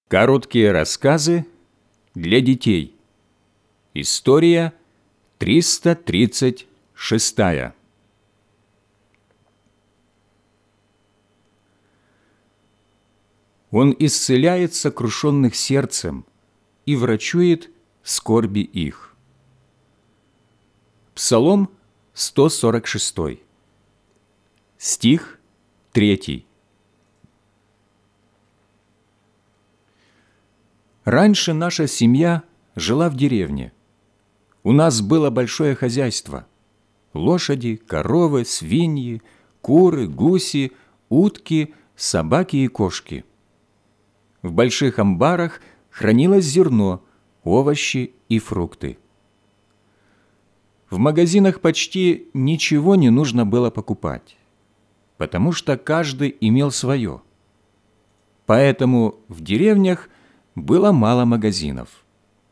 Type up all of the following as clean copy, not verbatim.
Короткие рассказы для детей. История 336. Он исцеляет сокрушенных сердцем и врачует скорби их. Псалом 146. Стих 3. Раньше наша семья жила в деревне. У нас было большое хозяйство. Лошади, коровы, свиньи, куры, гуси, утки, собаки и кошки. В больших амбарах хранилось зерно, овощи и фрукты. В магазинах почти ничего не нужно было покупать, потому что каждый имел свое. Поэтому в деревнях было мало магазинов.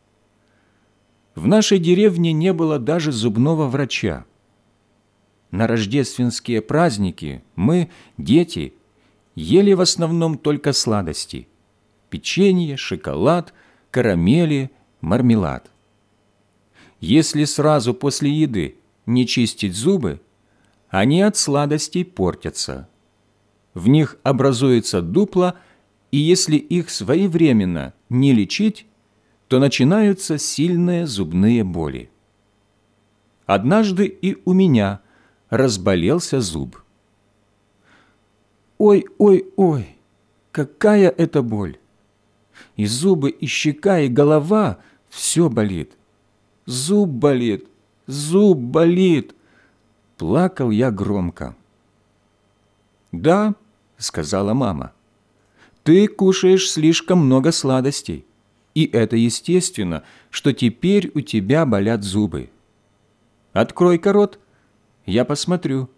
В нашей деревне не было даже зубного врача. На рождественские праздники мы, дети, ели в основном только сладости – печенье, шоколад, карамели, мармелад. Если сразу после еды не чистить зубы, они от сладостей портятся. В них образуется дупла, и если их своевременно не лечить, то начинаются сильные зубные боли. Однажды и у меня разболелся зуб. Ой, какая это боль! И зубы, и щека, и голова – все болит. Зуб болит, зуб болит! Плакал я громко. «Да», – сказала мама, – «ты кушаешь слишком много сладостей, и это естественно, что теперь у тебя болят зубы. Открой-ка рот, я посмотрю».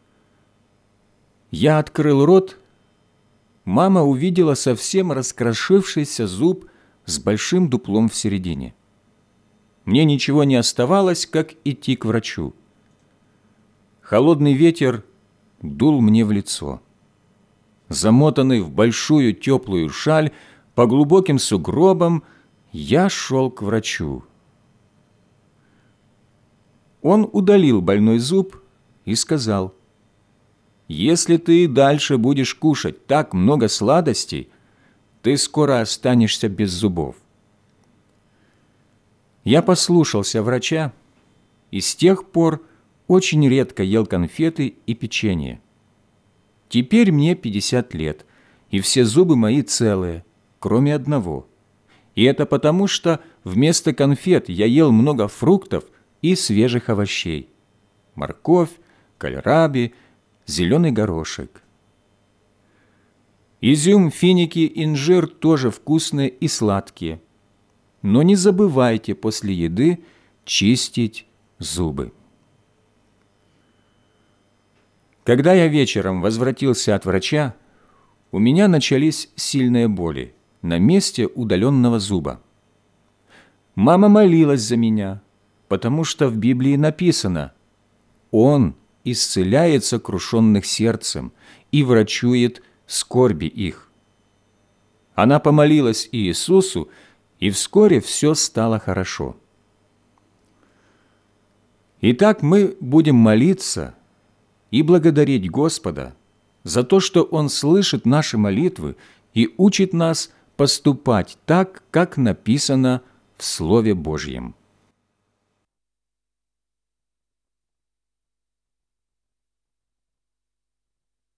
Я открыл рот. Мама увидела совсем раскрошившийся зуб с большим дуплом в середине. Мне ничего не оставалось, как идти к врачу. Холодный ветер дул мне в лицо. Замотанный в большую теплую шаль, по глубоким сугробам, я шел к врачу. Он удалил больной зуб и сказал: «Если ты и дальше будешь кушать так много сладостей, ты скоро останешься без зубов». Я послушался врача и с тех пор очень редко ел конфеты и печенье. Теперь мне 50 лет, и все зубы мои целые, кроме одного. И это потому, что вместо конфет я ел много фруктов и свежих овощей: морковь, кальраби, зеленый горошек. Изюм, финики, инжир тоже вкусные и сладкие. Но не забывайте после еды чистить зубы. Когда я вечером возвратился от врача, у меня начались сильные боли на месте удаленного зуба. Мама молилась за меня, потому что в Библии написано: «Он исцеляет сокрушенных сердцем и врачует скорби их». Она помолилась Иисусу, и вскоре все стало хорошо. Итак, мы будем молиться и благодарить Господа за то, что Он слышит наши молитвы и учит нас поступать так, как написано в Слове Божьем.